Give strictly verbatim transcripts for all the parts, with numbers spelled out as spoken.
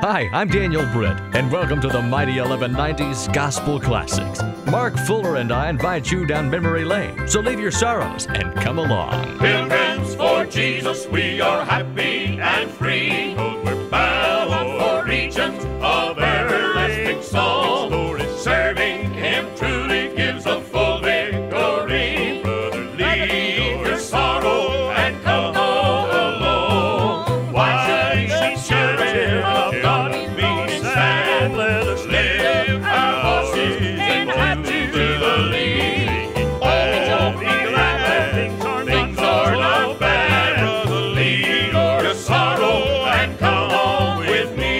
Hi, I'm Daniel Britt, and welcome to the Mighty eleven nineties Gospel Classics. Mark Fuller and I invite you down memory lane, so leave your sorrows and come along. Pilgrims for Jesus, we are happy and free. We're bound for regions of everlasting song. Serving Him truly gives a full victory. Brother, leave your sorrow and come along. Why should children of God be sad? Let us live our voices into the lead. Oh, be glad, things are not bad. Brother, leave your sorrow and come on with me.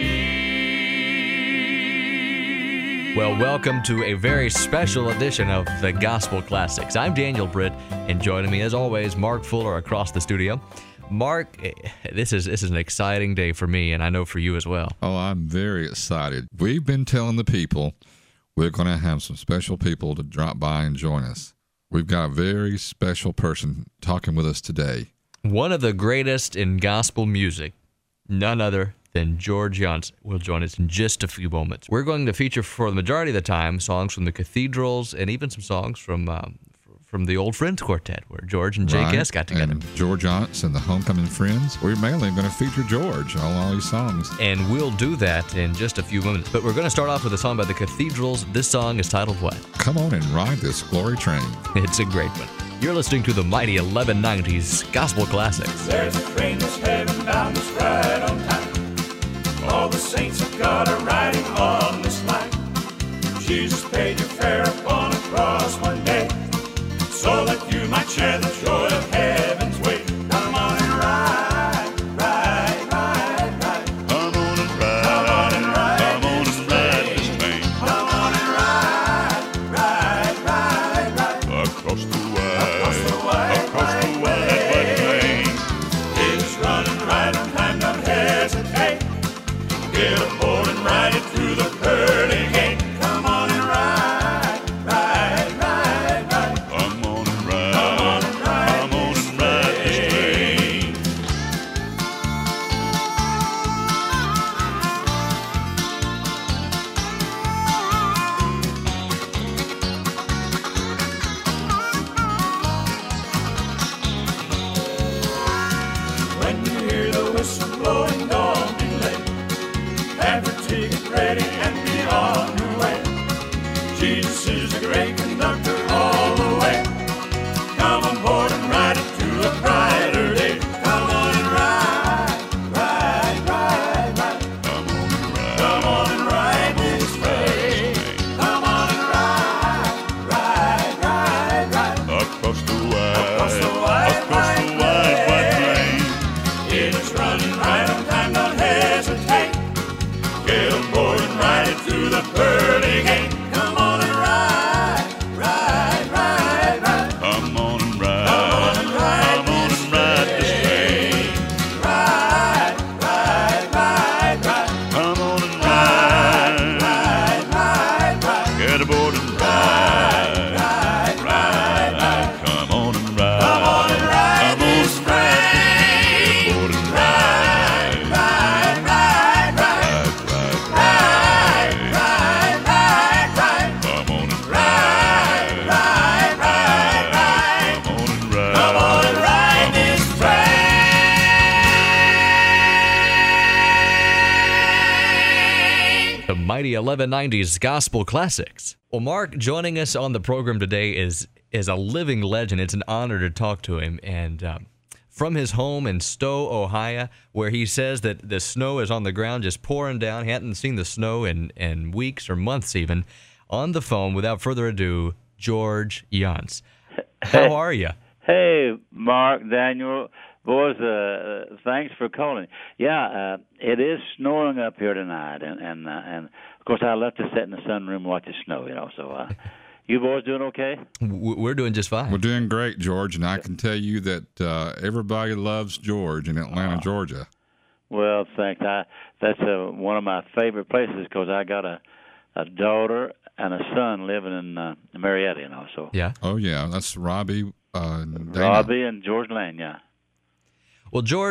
Well, welcome to a very special edition of the Gospel Classics. I'm Daniel Britt, and joining me, as always, Mark Fuller across the studio. Mark, this is this is an exciting day for me, and I know for you as well. Oh, I'm very excited. We've been telling the people we're going to have some special people to drop by and join us. We've got a very special person talking with us today. One of the greatest in gospel music, none other than George Younce, will join us in just a few moments. We're going to feature, for the majority of the time, songs from the Cathedrals and even some songs from um, from the Old Friends Quartet, where George and Jake Right, S. got together. And George Younce and the Homecoming Friends. We're mainly going to feature George on all these songs. And we'll do that in just a few moments. But we're going to start off with a song by the Cathedrals. This song is titled what? Come on and ride this glory train. It's a great one. You're listening to the Mighty eleven nineties Gospel Classics. There's a train that's heaven bound that's right on time. All the saints of God are riding on this line. Jesus paid your fare upon a cross one day, so that you might share the joy of heaven's way. Come on and ride, ride, ride, ride. Come on and ride, Come on and ride come on this and ride this train. train. Come on and ride, ride, ride, ride. Across the wide, Across the wide, across the wide wide, wide plain. It's running right on time, don't hesitate. Get aboard and ride it through the pearly gate. Come on and ride, ride, ride, ride. Come on and ride, Come on and ride come on and ride this train. When you hear the whistle blowing, don't be late. Have your ticket ready and be on your way. Jesus is the great conductor all the way. Come on board and ride it to a brighter day. Come on and ride, ride, ride, ride. Come on and ride, Come on and ride this train. Come on and ride, ride, ride, ride. across the wide, Across the wide, across the wide wide, wide plain. plain. It's running right on time, don't hesitate. Get aboard and ride it through the pearly gate. Come on and ride, ride, ride, ride. Come on and ride, Come on and ride come on and ride this train. Ride, ride, ride, ride. Come on and ride, Ride, ride, ride. get aboard and ride, Ride, ride, ride. come on and ride, Come on and ride come on this and ride, get aboard and ride, Ride, ride, ride. ride, ride, Ride, ride, ride, ride. come on and Ride, ride, ride, ride. come on and ride, Come on and ride this train. The Mighty eleven nineties Gospel Classics. Well, Mark, joining us on the program today is is a living legend. It's an honor to talk to him. And um, from his home in Stowe, Ohio, where he says that the snow is on the ground just pouring down. He hadn't seen the snow in, in weeks or months even. On the phone, without further ado, George Younce. How are you? Hey, Mark, Daniel, boys, uh, uh, thanks for calling. Yeah, uh, it is snowing up here tonight, and and, uh, and of course I love to sit in the sunroom and watch it snow, you know. So, uh, you boys doing okay? W- We're doing just fine. We're doing great, George, and I can tell you that uh, everybody loves George in Atlanta, Georgia. Well, thanks. I that's uh, one of my favorite places because I got a a daughter and a son living in uh, Marietta, you know. So Yeah. Oh, yeah, that's Robbie. Uh, and Dana. Robbie and George Lane, yeah. Well, George,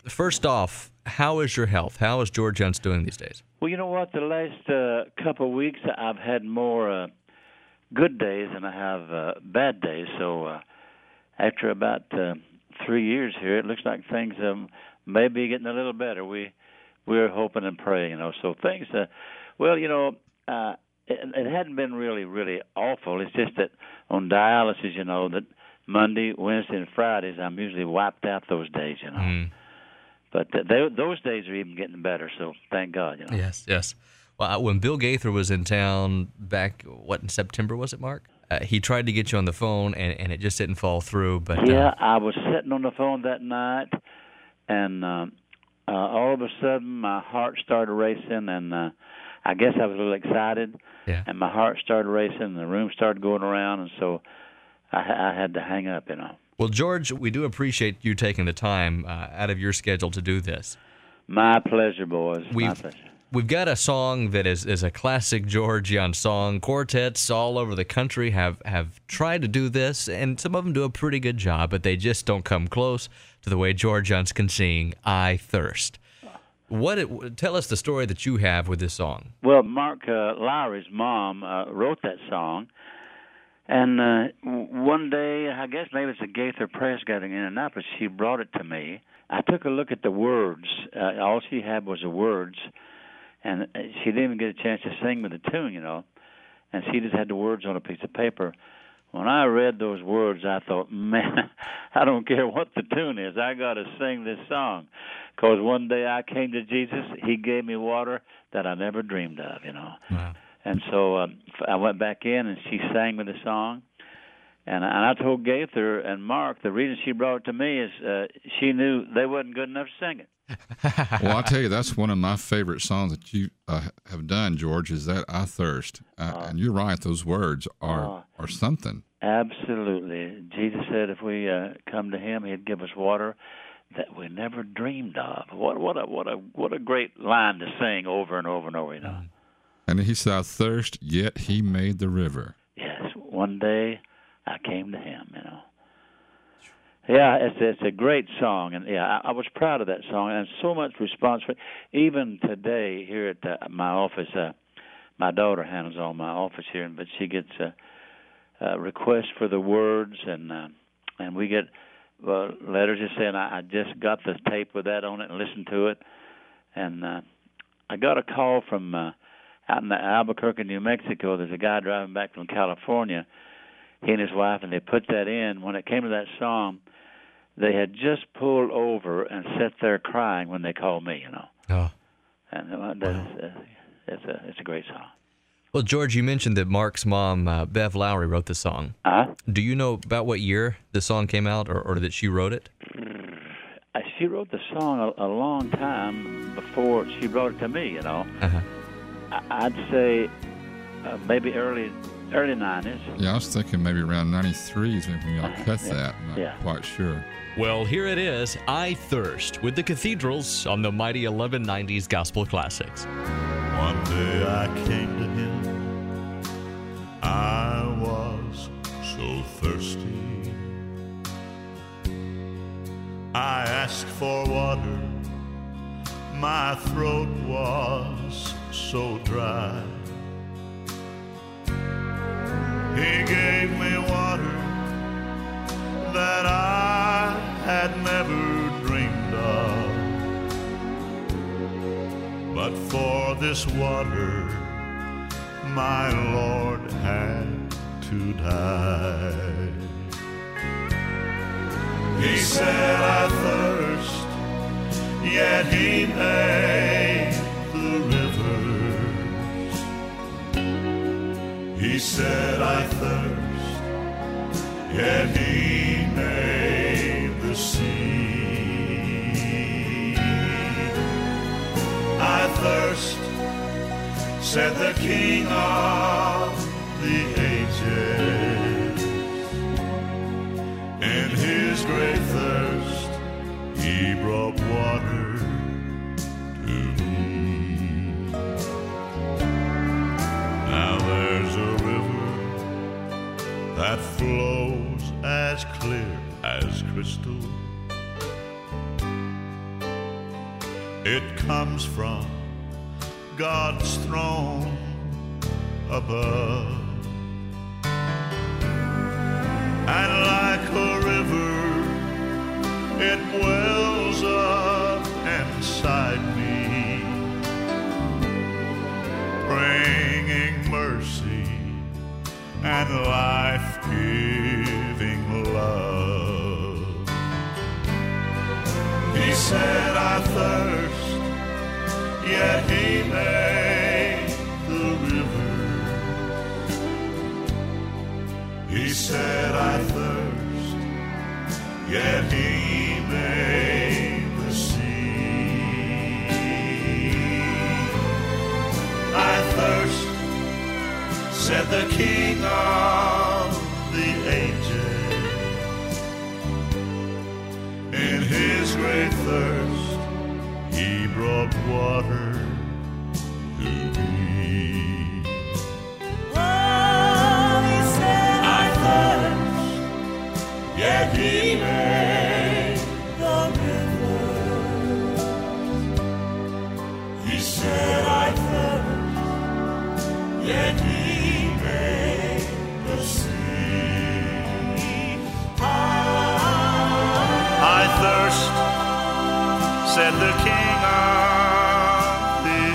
first off, how is your health? How is George Younts doing these days? Well, you know what? The last uh, couple of weeks, I've had more uh, good days than I have uh, bad days. So uh, after about uh, three years here, it looks like things um, may be getting a little better. We we're hoping and praying, you know. So things, uh, well, you know, uh, it, it hadn't been really, really awful. It's just that on dialysis, you know, that Monday, Wednesday, and Fridays, I'm usually wiped out those days, you know. Mm. But th- they, those days are even getting better, so thank God, you know. Yes, yes. Well, when Bill Gaither was in town back, what, in September, was it, Mark? Uh, he tried to get you on the phone, and, and it just didn't fall through. But Yeah, uh, I was sitting on the phone that night, and um, uh, all of a sudden my heart started racing, and uh, I guess I was a little excited, yeah. and my heart started racing, and the room started going around, and so I, I had to hang up, you know. Well, George, we do appreciate you taking the time uh, out of your schedule to do this. My pleasure, boys. We've, My pleasure. We've got a song that is, is a classic George Younts song. Quartets all over the country have, have tried to do this, and some of them do a pretty good job, but they just don't come close to the way George Younts can sing I Thirst. What it, tell us the story that you have with this song. Well, Mark uh, Lowry's mom uh, wrote that song. And uh, one day, I guess maybe it's a Gaither Press gathering in Indianapolis, she brought it to me. I took a look at the words. Uh, all she had was the words, and she didn't even get a chance to sing with the tune, you know. And she just had the words on a piece of paper. When I read those words, I thought, man, I don't care what the tune is. I got to sing this song. Because one day I came to Jesus, he gave me water that I never dreamed of, you know. Wow. And so uh, I went back in, and she sang me the song. And I, and I told Gaither and Mark the reason she brought it to me is uh, she knew they wasn't good enough to sing it. Well, I'll tell you, that's one of my favorite songs that you uh, have done, George, is that I Thirst. Uh, uh, and you're right, those words are, uh, are something. Absolutely. Jesus said if we uh, come to him, he'd give us water that we never dreamed of. What, what, a, what, a, what a great line to sing over and over and over, you know. Mm. And he said, I thirst, yet he made the river. Yes, one day I came to him, you know. Yeah, it's it's a great song, and yeah, I, I was proud of that song, and so much response. For, even today here at uh, my office, uh, my daughter handles all my office here, but she gets uh, uh, requests for the words, and uh, and we get uh, letters just saying, I, I just got the tape with that on it and listened to it, and uh, I got a call from uh, out in Albuquerque, New Mexico. There's a guy driving back from California, he and his wife, and they put that in. When it came to that song, they had just pulled over and sat there crying when they called me, you know. Oh. And uh, that's, uh, it's, a, it's a great song. Well, George, you mentioned that Mark's mom, uh, Bev Lowry, wrote the song. Uh-huh. Do you know about what year the song came out, or, or that she wrote it? Uh, she wrote the song a, a long time before she wrote it to me, you know. Uh-huh. I, I'd say uh, maybe early early nineties. Yeah, I was thinking maybe around ninety-three is when y'all cut yeah. that. I'm not yeah. quite sure. Well, here it is, I Thirst, with the Cathedrals on the mighty eleven nineties Gospel Classics. One day I came to him, I was so thirsty. I asked for water, my throat was so dry. He gave me water that I had never dreamed of. But for this water, my Lord had to die. He said, I thirst, yet he made the rivers. He said, I thirst, yet he made the sea. I thirst, said the King of the ages. In his great thirst, he brought water to me. Now there's a river that flows as clear as crystal, It comes from God's throne above. And like a river, it wells up inside me, bringing mercy and life-giving love. He said, I thirst, yet he made the river. He said, I thirst, yet he made the sea. I thirst, said the King of the ages. In his great thirst, he brought water to me. Oh, he said, I thirst, yet he made the rivers. He said, I thirst, yet he made the sea. I thirst, said the King of the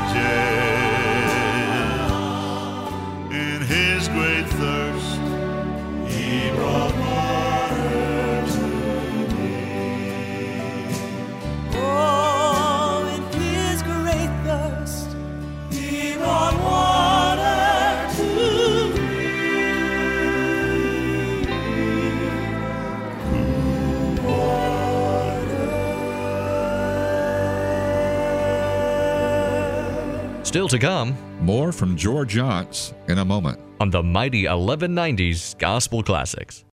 ages. In his great thirst, he brought water to me. Oh, in his great thirst, he brought water to me. Still to come More from George Yonts in a moment. on the Mighty eleven nineties Gospel Classics.